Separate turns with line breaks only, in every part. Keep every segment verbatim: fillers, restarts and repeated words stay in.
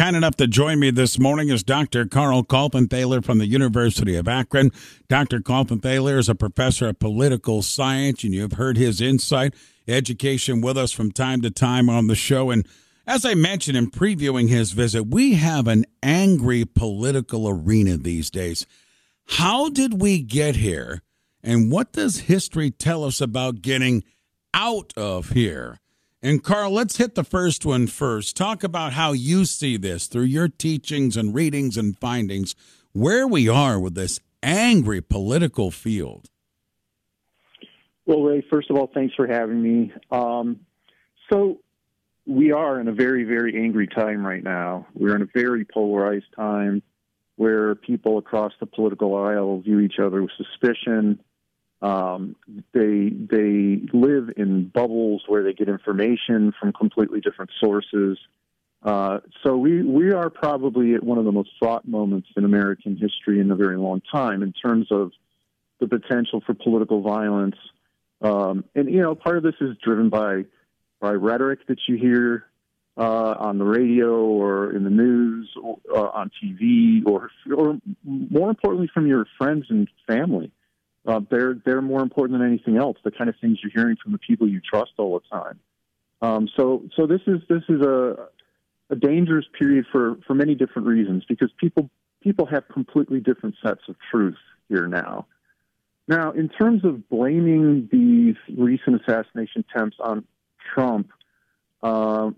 kind enough to join me this morning is Doctor Carl Kalpenthaler from the University of Akron. Doctor Kalpenthaler is a professor of political science, and you've heard his insight, education with us from time to time on the show. And as I mentioned in previewing his visit, we have an angry political arena these days. How did we get here, and what does history tell us about getting out of here? And Carl, let's hit the first one first. Talk about how you see this through your teachings and readings and findings, where we are with this angry political field.
Well, Ray, first of all, thanks for having me. Um, so we are in a very, very angry time right now. We're in a very polarized time where people across the political aisle view each other with suspicion. Um, they they live in bubbles where they get information from completely different sources. Uh, so we, we are probably at one of the most fraught moments in American history in a very long time in terms of the potential for political violence. Um, and, you know, part of this is driven by, by rhetoric that you hear uh, on the radio or in the news or uh, on T V or, or more importantly from your friends and family. Uh, they're they're more important than anything else. The kind of things you're hearing from the people you trust all the time. Um, so so this is this is a a dangerous period for, for many different reasons because people people have completely different sets of truth here now. Now, in terms of blaming these recent assassination attempts on Trump, uh,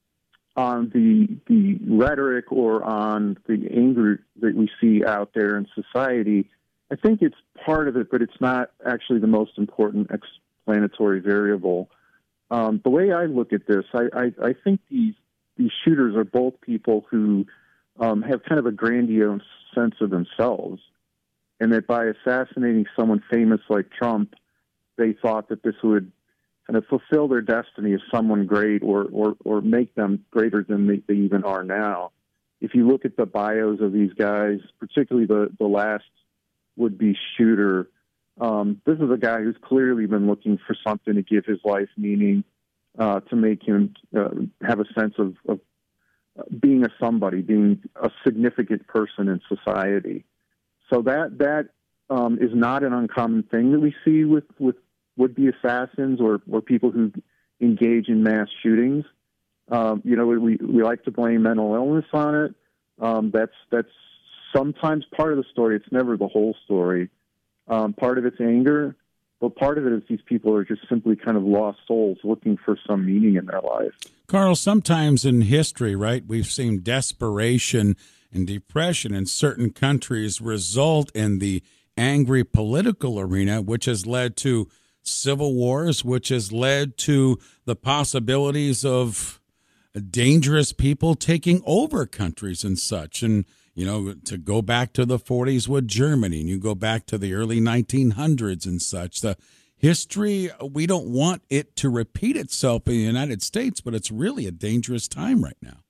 on the the rhetoric or on the anger that we see out there in society, I think it's part of it, but it's not actually the most important explanatory variable. Um, the way I look at this, I, I, I think these these shooters are both people who um, have kind of a grandiose sense of themselves, and that by assassinating someone famous like Trump, they thought that this would kind of fulfill their destiny as someone great or or, or make them greater than they, they even are now. If you look at the bios of these guys, particularly the, the last would-be shooter, um, this is a guy who's clearly been looking for something to give his life meaning, uh, to make him uh, have a sense of, of being a somebody, being a significant person in society. So that that um, is not an uncommon thing that we see with, with would-be assassins or, or people who engage in mass shootings. Um, you know, we, we like to blame mental illness on it. Um, that's that's sometimes part of the story. It's never the whole story. Um, part of it's anger, but part of it is these people are just simply kind of lost souls looking for some meaning in their life.
Carl, sometimes in history, right, we've seen desperation and depression in certain countries result in the angry political arena, which has led to civil wars, which has led to the possibilities of dangerous people taking over countries and such. And you know, to go back to the forties with Germany, and you go back to the early nineteen hundreds and such. The history, we don't want it to repeat itself in the United States, but it's really a dangerous time right now.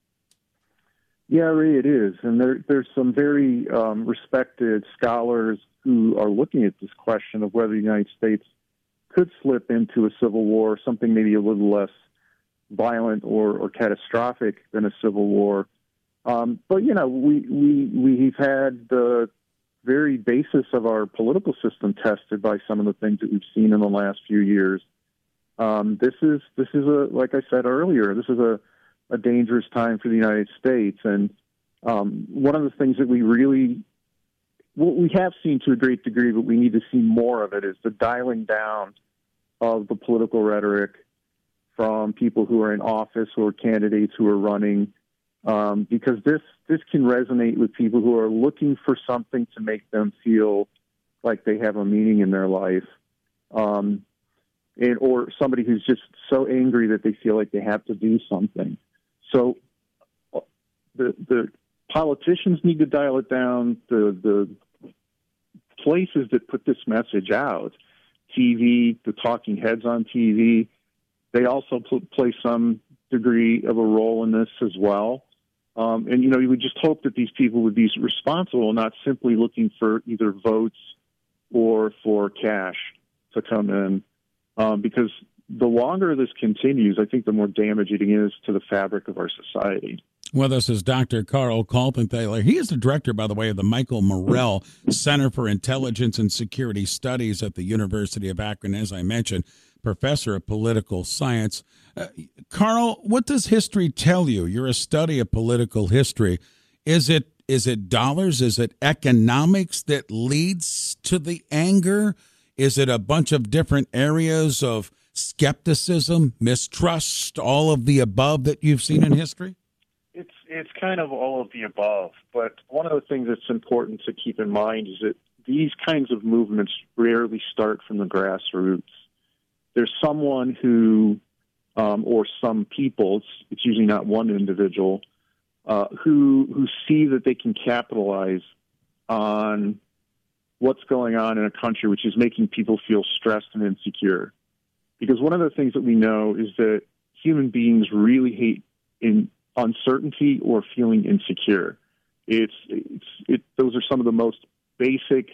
Yeah, Ray, it is. And there, there's some very um, respected scholars who are looking at this question of whether the United States could slip into a civil war, something maybe a little less violent or, or catastrophic than a civil war. Um, but, you know, we, we, we've had the very basis of our political system tested by some of the things that we've seen in the last few years. Um, this is, this is a, like I said earlier, this is a, a dangerous time for the United States. And um, one of the things that we really, what we have seen to a great degree, but we need to see more of it, is the dialing down of the political rhetoric from people who are in office or candidates who are running. Um, because this this can resonate with people who are looking for something to make them feel like they have a meaning in their life, um, and or somebody who's just so angry that they feel like they have to do something. So the the politicians need to dial it down. The the places that put this message out, T V, the talking heads on T V, they also pl- play some degree of a role in this as well. Um, and, you know, you would just hope that these people would be responsible, not simply looking for either votes or for cash to come in. Um, because the longer this continues, I think the more damaging it is to the fabric of our society.
With us is Doctor Carl Kalpenthaler. He is the director, by the way, of the Michael Morrell Center for Intelligence and Security Studies at the University of Akron, as I mentioned, professor of political science. Uh, Carl, what does history tell you? You're a study of political history. Is it is it dollars? Is it economics that leads to the anger? Is it a bunch of different areas of skepticism, mistrust, all of the above that you've seen in history?
It's it's kind of all of the above, but one of the things that's important to keep in mind is that these kinds of movements rarely start from the grassroots. There's someone who, um, or some people, it's, it's usually not one individual, uh, who who see that they can capitalize on what's going on in a country, which is making people feel stressed and insecure. Because one of the things that we know is that human beings really hate in uncertainty or feeling insecure. It's, it's it, those are some of the most basic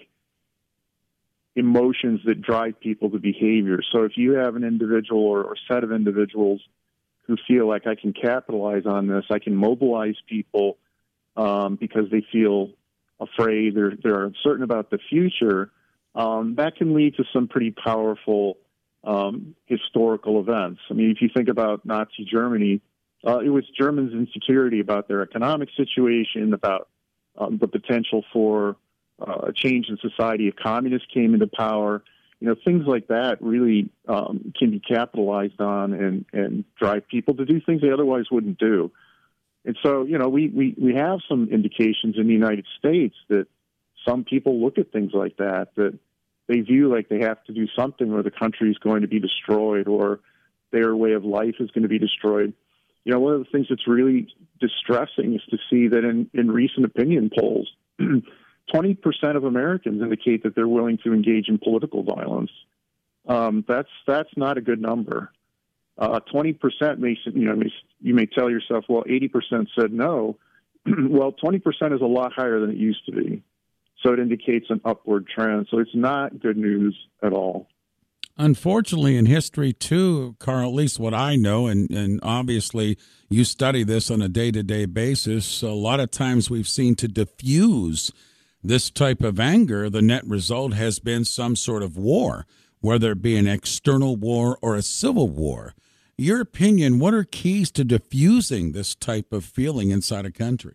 emotions that drive people to behavior. So if you have an individual or, or set of individuals who feel like I can capitalize on this, I can mobilize people um, because they feel afraid, they're, they're uncertain about the future, um, that can lead to some pretty powerful um, historical events. I mean, if you think about Nazi Germany, Uh, it was Germans' insecurity about their economic situation, about um, the potential for uh, a change in society if communists came into power. You know, things like that really um, can be capitalized on and, and drive people to do things they otherwise wouldn't do. And so, you know, we, we, we have some indications in the United States that some people look at things like that, that they view like they have to do something or the country is going to be destroyed or their way of life is going to be destroyed. You know, one of the things that's really distressing is to see that in, in recent opinion polls, twenty percent of Americans indicate that they're willing to engage in political violence. Um, that's that's not a good number. Uh, twenty percent may, you know, may, you may tell yourself, well, eighty percent said no. Well, twenty percent is a lot higher than it used to be. So it indicates an upward trend. So it's not good news at all.
Unfortunately, in history, too, Carl, at least what I know, and, and obviously you study this on a day-to-day basis, a lot of times we've seen to diffuse this type of anger, the net result has been some sort of war, whether it be an external war or a civil war. Your opinion, what are keys to diffusing this type of feeling inside a country?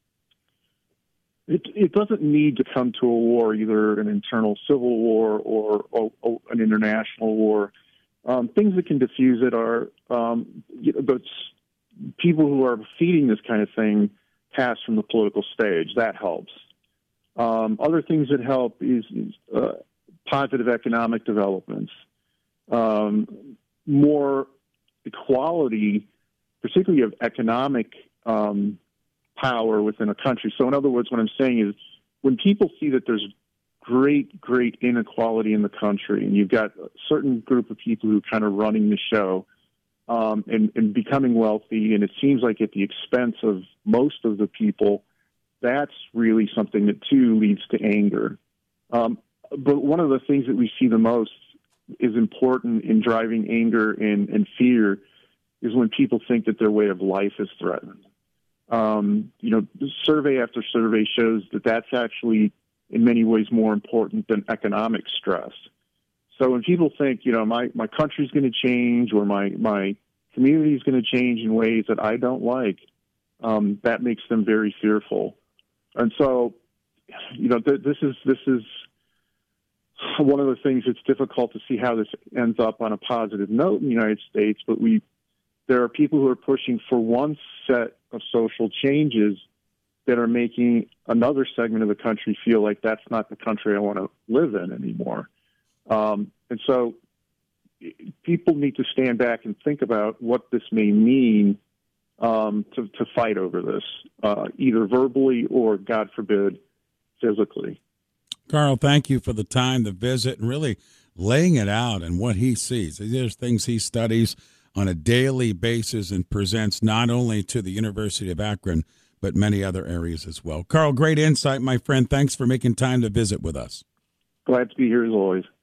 It, it doesn't need to come to a war, either an internal civil war or, or, or an international war. Um, things that can diffuse it are um, you know, but people who are feeding this kind of thing pass from the political stage. That helps. Um, other things that help is, is uh, positive economic developments, um, more equality, particularly of economic um power within a country. So in other words, what I'm saying is when people see that there's great, great inequality in the country and you've got a certain group of people who are kind of running the show um, and, and becoming wealthy, and it seems like at the expense of most of the people, that's really something that, too, leads to anger. Um, but one of the things that we see the most is important in driving anger and, and fear is when people think that their way of life is threatened. Um, you know, survey after survey shows that that's actually in many ways more important than economic stress. So when people think, you know, my, my country's going to change or my, my community is going to change in ways that I don't like, um, that makes them very fearful. And so, you know, th- this is, this is one of the things that's difficult to see how this ends up on a positive note in the United States, but we, there are people who are pushing for one set of social changes that are making another segment of the country feel like that's not the country I want to live in anymore. Um, and so people need to stand back and think about what this may mean um, to, to fight over this, uh, either verbally or, God forbid, physically.
Carl, thank you for the time, the visit, and really laying it out and what he sees. There's things he studies on a daily basis and presents not only to the University of Akron, but many other areas as well. Carl, great insight, my friend. Thanks for making time to visit with us.
Glad to be here as always.